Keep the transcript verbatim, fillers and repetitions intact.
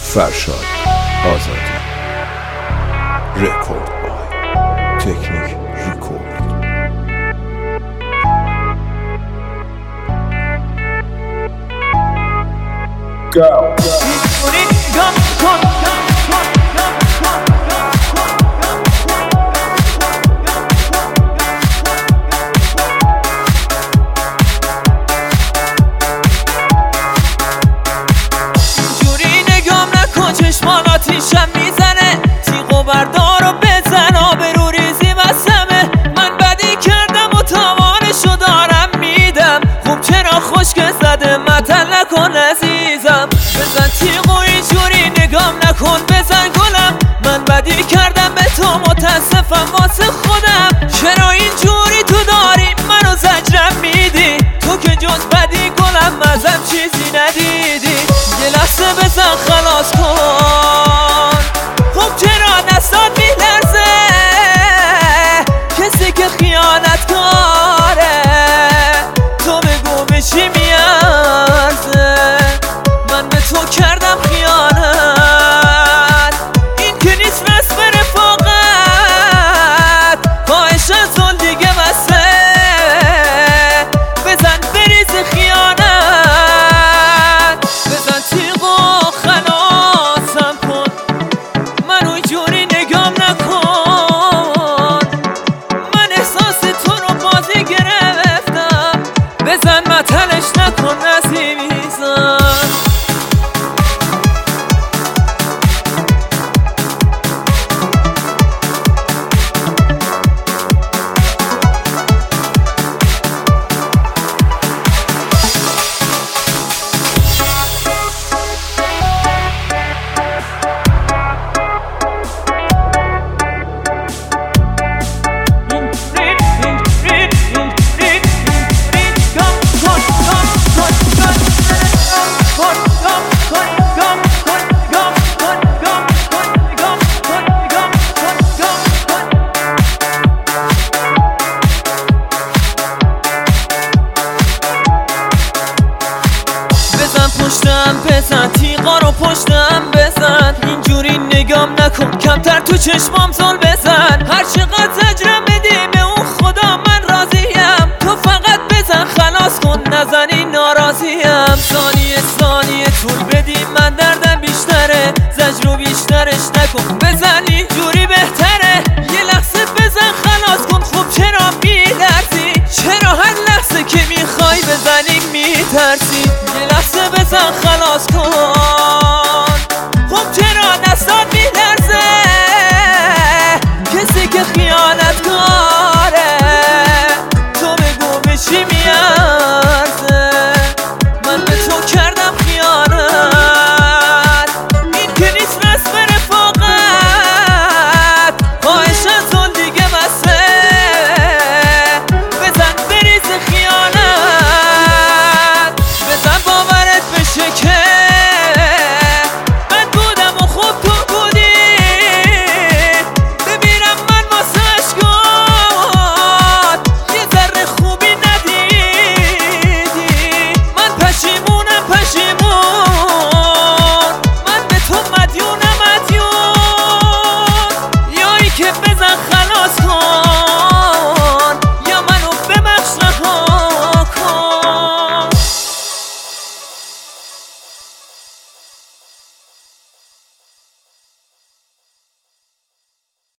فرشاد آزادی. رکورد بای تکنیک رکورد. Go. چشمان آتیشم میزنه، تیغو بردار و بزن، آبرو ریزی وسمه. من بدی کردم و تاوانشو دارم میدم، خوب چرا خشک زده متل نکن عزیزم. بزن تیغو اینجوری نگام نکن، بزن گلم. من بدی کردم به تو متاسفم واسه خودم. چرا اینجوری تو داری منو زجرم میدی؟ تو که جز بدی گلم ازم چیزی ندیدی. یه لحظه بزن خلاص کن، خب چرا دستات میلرزه؟ کسی که خیانت کاره تو بگو به چی میارزه؟ من به تو کردم خیانت، این که نیست رسم رفاقت. خواهش از اون دیگه بسه، بزن بریز خیانت. بزن تیغو خلاصم کن، منو اینجوری نگام نکن. من احساس تو رو بازی گرفتم، بزن متلش نکن عزیزم. پشتم بزن، تیغا رو پشتم بزن، اینجوری نگام نکن، کمتر تو چشمام زل بزن. هر چقدر زجرم بدی به اون خدا من راضیم، تو فقط بزن خلاص کن، نزنی ناراضیم. ثانیه ثانیه طول بدی من در